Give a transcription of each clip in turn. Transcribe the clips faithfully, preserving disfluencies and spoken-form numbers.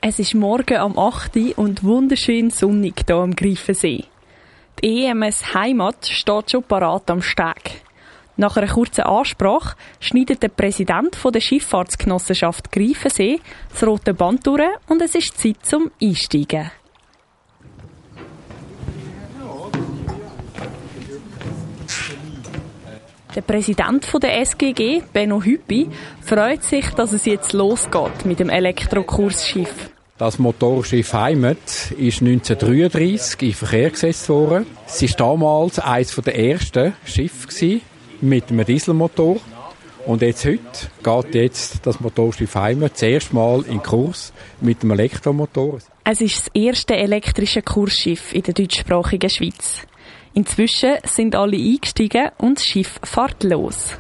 Es ist morgen am acht Uhr und wunderschön sonnig hier am Greifensee. Die E M S Heimat steht schon parat am Steg. Nach einer kurzen Ansprache schneidet der Präsident der Schifffahrtsgenossenschaft Greifensee das rote Band durch und es ist Zeit zum Einsteigen. Der Präsident der S G G, Benno Hüppi, freut sich, dass es jetzt losgeht mit dem Elektrokursschiff. Das Motorschiff Heimat ist neunzehnhundertdreiunddreissig in Verkehr gesetzt worden. Es war damals eines der ersten Schiffe mit einem Dieselmotor. Und jetzt heute geht jetzt das Motorschiff Heimat das erste Mal in Kurs mit dem Elektromotor. Es ist das erste elektrische Kursschiff in der deutschsprachigen Schweiz. Inzwischen sind alle eingestiegen und das Schiff fährt los.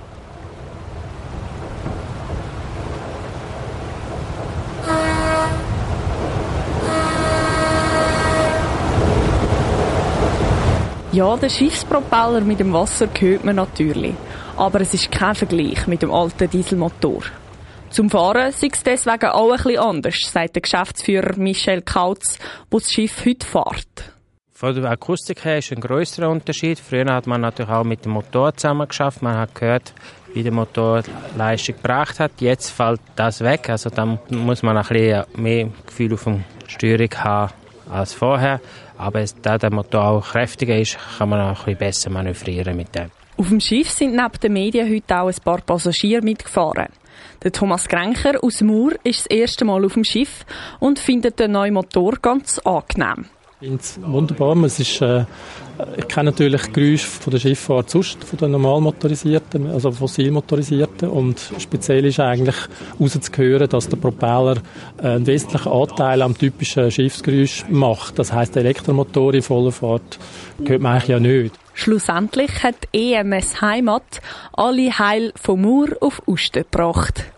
Ja, den Schiffspropeller mit dem Wasser hört man natürlich. Aber es ist kein Vergleich mit dem alten Dieselmotor. Zum Fahren sei es deswegen auch ein bisschen anders, sagt der Geschäftsführer Michel Kautz, der das Schiff heute fährt. Von der Akustik her ist ein grösserer Unterschied. Früher hat man natürlich auch mit dem Motor zusammen geschafft. Man hat gehört, wie der Motor Leistung gebracht hat. Jetzt fällt das weg. Also dann muss man ein bisschen mehr Gefühl auf der Steuerung haben als vorher. Aber da der Motor auch kräftiger ist, kann man auch ein bisschen besser manövrieren mit dem. Auf dem Schiff sind neben den Medien heute auch ein paar Passagiere mitgefahren. Der Thomas Grencher aus Mur ist das erste Mal auf dem Schiff und findet den neuen Motor ganz angenehm. Ich finde es wunderbar. Es ist, äh, ich kenne natürlich die Geräusche von der Schifffahrt sonst, von den normal motorisierten, also fossil motorisierten. Und speziell ist eigentlich herauszuhören, dass der Propeller einen wesentlichen Anteil am typischen Schiffsgeräusch macht. Das heisst, der Elektromotor in voller Fahrt hört man eigentlich ja nicht. Schlussendlich hat die E M S Heimat alle heil von Mur auf Uster gebracht.